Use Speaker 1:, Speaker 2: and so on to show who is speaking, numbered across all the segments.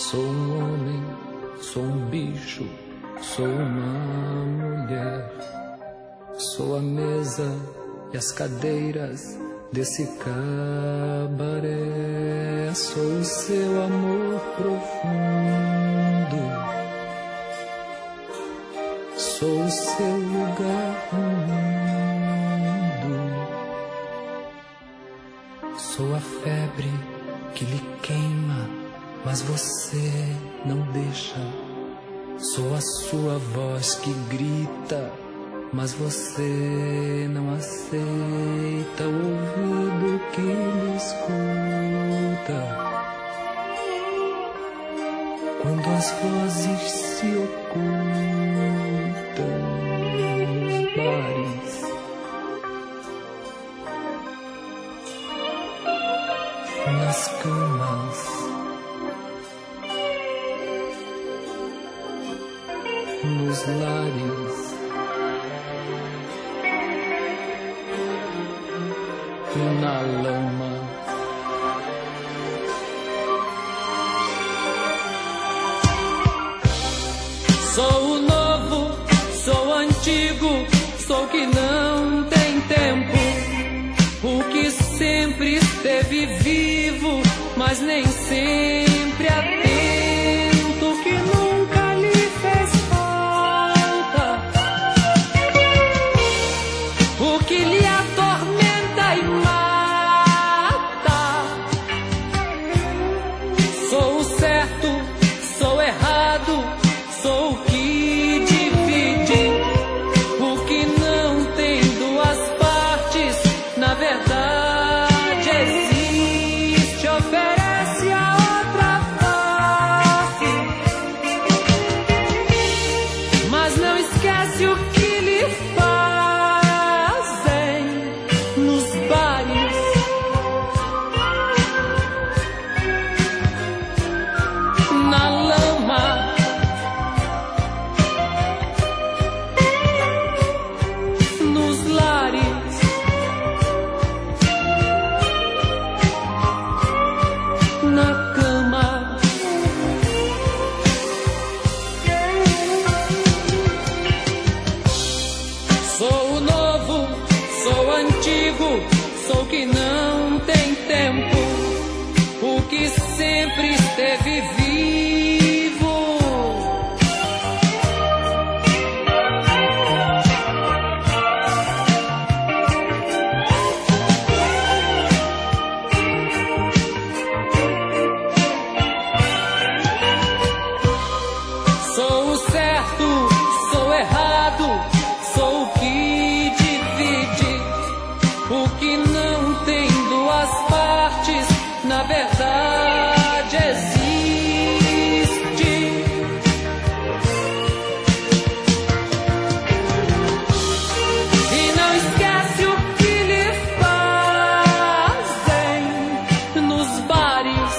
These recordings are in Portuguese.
Speaker 1: Sou um homem, sou um bicho, sou uma mulher. Sou a mesa e as cadeiras desse cabaré. Sou o seu amor profundo. Sou o seu lugar no mundo. Sou a febre que lhe queima, mas você não deixa. Sou a sua voz que grita, mas você não aceita. O ouvido que me escuta quando as vozes se ocultam nos bares, nas camas, nos lares, na lama. Sou o novo, sou o antigo, sou o que não tem tempo, o que sempre esteve vivo, mas nem sempre atento, que nunca lhe fez falta, o que lhe atormenta e mata. Sou o certo, sou o errado, sou o que divide, o que não tem duas partes, na verdade existe, oferece a outra face, mas não esquece o que lhe fazem nos bares, na lama, nos lares, na cama. Sou o novo, sou o antigo, sou o que não tem tempo, o que sempre esteve vivo, sou o certo, sou o errado, sou o que divide, o que não tem duas partes, na verdade existe. E não esquece o que lhe fazem nos bares,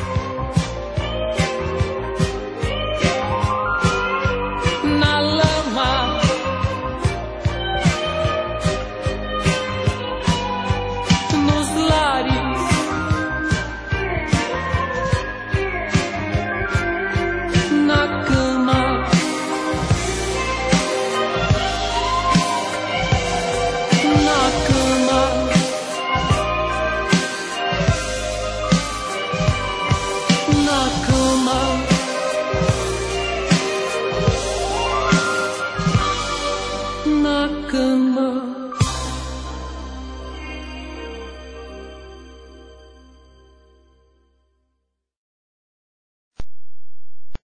Speaker 1: na lama, nos lares, na cama. Na cama, na cama, na cama.